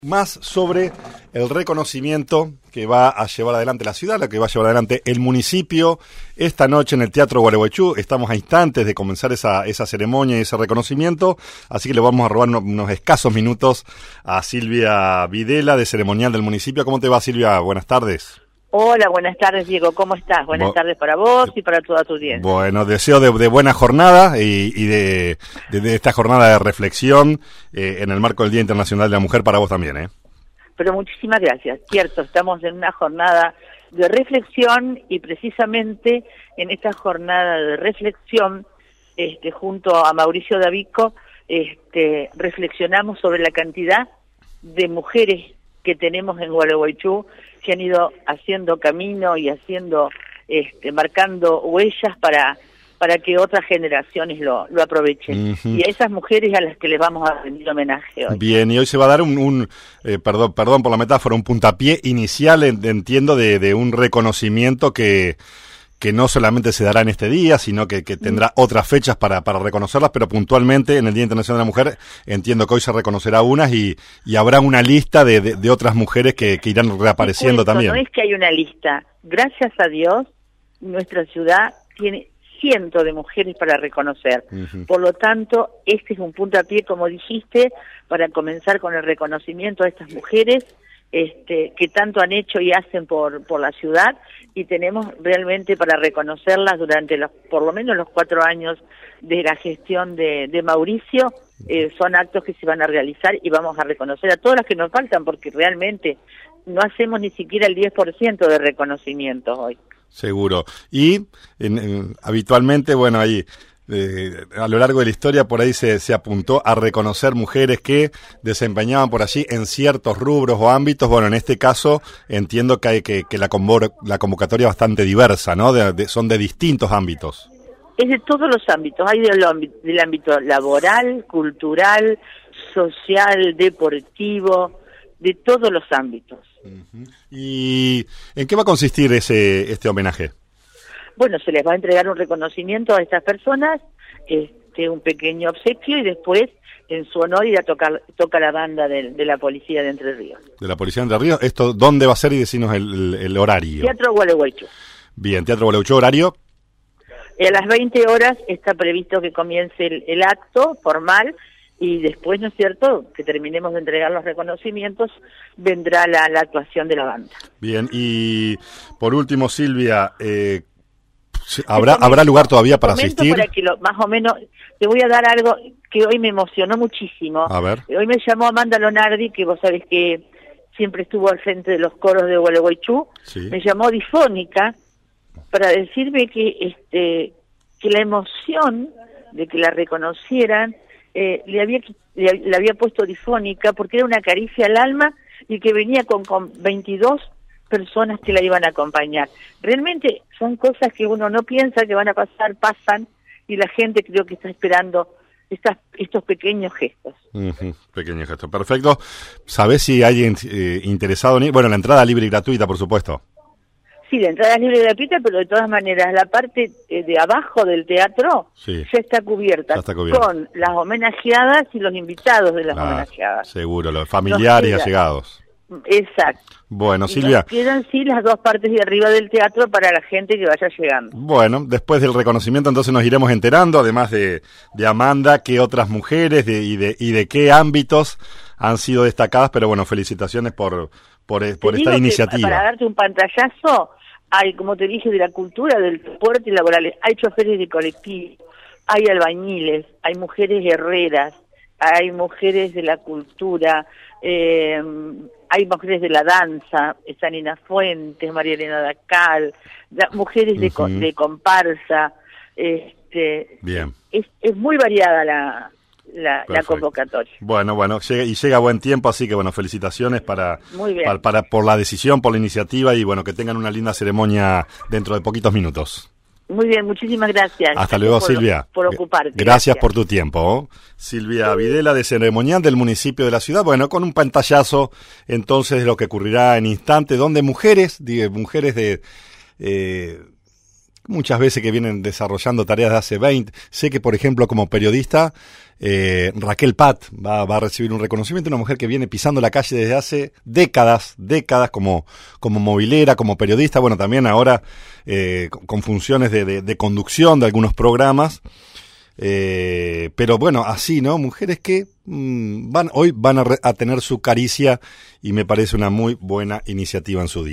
Más sobre el reconocimiento que va a llevar adelante la ciudad, lo que va a llevar adelante el municipio esta noche en el Teatro Gualeguaychú. Estamos a instantes de comenzar esa ceremonia y ese reconocimiento, así que le vamos a robar unos escasos minutos a Silvia Videla, de Ceremonial del municipio. ¿Cómo te va, Silvia? Buenas tardes. Hola, buenas tardes, Diego. ¿Cómo estás? Buenas tardes para vos y para toda tu audiencia. Bueno, deseo de buena jornada y de esta jornada de reflexión en el marco del Día Internacional de la Mujer para vos también, ¿eh? Pero muchísimas gracias. Cierto, estamos en una jornada de reflexión y precisamente en esta jornada de reflexión, junto a Mauricio Davico, reflexionamos sobre la cantidad de mujeres que tenemos en Gualeguaychú, que han ido haciendo camino y marcando huellas para que otras generaciones lo aprovechen. Uh-huh. Y a esas mujeres a las que les vamos a rendir homenaje hoy. Bien, y hoy se va a dar perdón por la metáfora, un puntapié inicial, entiendo, de un reconocimiento que no solamente se dará en este día, sino que tendrá otras fechas para reconocerlas, pero puntualmente en el Día Internacional de la Mujer entiendo que hoy se reconocerá unas y habrá una lista de otras mujeres que irán reapareciendo también. No es que hay una lista. Gracias a Dios, nuestra ciudad tiene cientos de mujeres para reconocer. Uh-huh. Por lo tanto, este es un puntapié, como dijiste, para comenzar con el reconocimiento a estas mujeres que tanto han hecho y hacen por la ciudad, y tenemos realmente para reconocerlas durante por lo menos los 4 años de la gestión de Mauricio. Son actos que se van a realizar y vamos a reconocer a todas las que nos faltan, porque realmente no hacemos ni siquiera el 10% de reconocimientos hoy. Seguro. Y habitualmente, bueno, ahí a lo largo de la historia por ahí se apuntó a reconocer mujeres que desempeñaban por allí en ciertos rubros o ámbitos. Bueno, en este caso entiendo que hay que la convocatoria es bastante diversa, ¿no? Son de distintos ámbitos. Es de todos los ámbitos. Hay del ámbito laboral, cultural, social, deportivo, de todos los ámbitos. Uh-huh. ¿Y en qué va a consistir este homenaje? Bueno, se les va a entregar un reconocimiento a estas personas, un pequeño obsequio, y después, en su honor, toca la banda de la Policía de Entre Ríos. ¿De la Policía de Entre Ríos? ¿Esto dónde va a ser? Y decinos el horario. Teatro Gualeguaychú. Bien, Teatro Gualeguaychú, ¿horario? A las 20 horas está previsto que comience el acto formal, y después, ¿no es cierto?, que terminemos de entregar los reconocimientos, vendrá la actuación de la banda. Bien, y por último, Silvia, ¿Habrá lugar todavía para asistir? Para que más o menos, te voy a dar algo que hoy me emocionó muchísimo. A ver. Hoy me llamó Amanda Lonardi, que vos sabés que siempre estuvo al frente de los coros de Gualeguaychú. Sí. Me llamó difónica para decirme que la emoción de que la reconocieran le había puesto difónica, porque era una caricia al alma, y que venía con 22 personas que la iban a acompañar. Realmente son cosas que uno no piensa que van a pasar, pasan, y la gente creo que está esperando estos pequeños gestos. Uh-huh, pequeños gestos, perfecto. ¿Sabés si hay interesado en ir? Bueno, la entrada libre y gratuita, por supuesto. Sí, la entrada es libre y gratuita, pero de todas maneras la parte de abajo del teatro ya está cubierta, con las homenajeadas y los invitados de las homenajeadas. Seguro, los familiares y allegados. Exacto. Bueno, Silvia. Nos quedan las dos partes de arriba del teatro para la gente que vaya llegando. Bueno, después del reconocimiento entonces nos iremos enterando, además de Amanda, qué otras mujeres y de qué ámbitos han sido destacadas, pero bueno, felicitaciones por esta iniciativa. Para darte un pantallazo, hay, como te dije, de la cultura, del deporte y laborales, hay choferes de colectivo, hay albañiles, hay mujeres herreras, hay mujeres de la cultura, hay mujeres de la danza, Sanina Fuentes, María Elena Dacal, mujeres de comparsa. Bien. Es muy variada la convocatoria. Bueno, llega a buen tiempo, así que bueno, felicitaciones por la decisión, por la iniciativa, y bueno, que tengan una linda ceremonia dentro de poquitos minutos. Muy bien, muchísimas gracias. Hasta luego, Silvia. Por ocuparte. Gracias por tu tiempo. Silvia Videla, de Ceremonial del municipio de la ciudad. Bueno, con un pantallazo entonces de lo que ocurrirá en instante, donde mujeres muchas veces que vienen desarrollando tareas de hace 20. Sé que, por ejemplo, como periodista, Raquel Pat va a recibir un reconocimiento, una mujer que viene pisando la calle desde hace décadas como movilera, como periodista, bueno, también ahora con funciones de conducción de algunos programas. Pero bueno, así, ¿no? Mujeres que hoy van a tener su caricia y me parece una muy buena iniciativa en su día.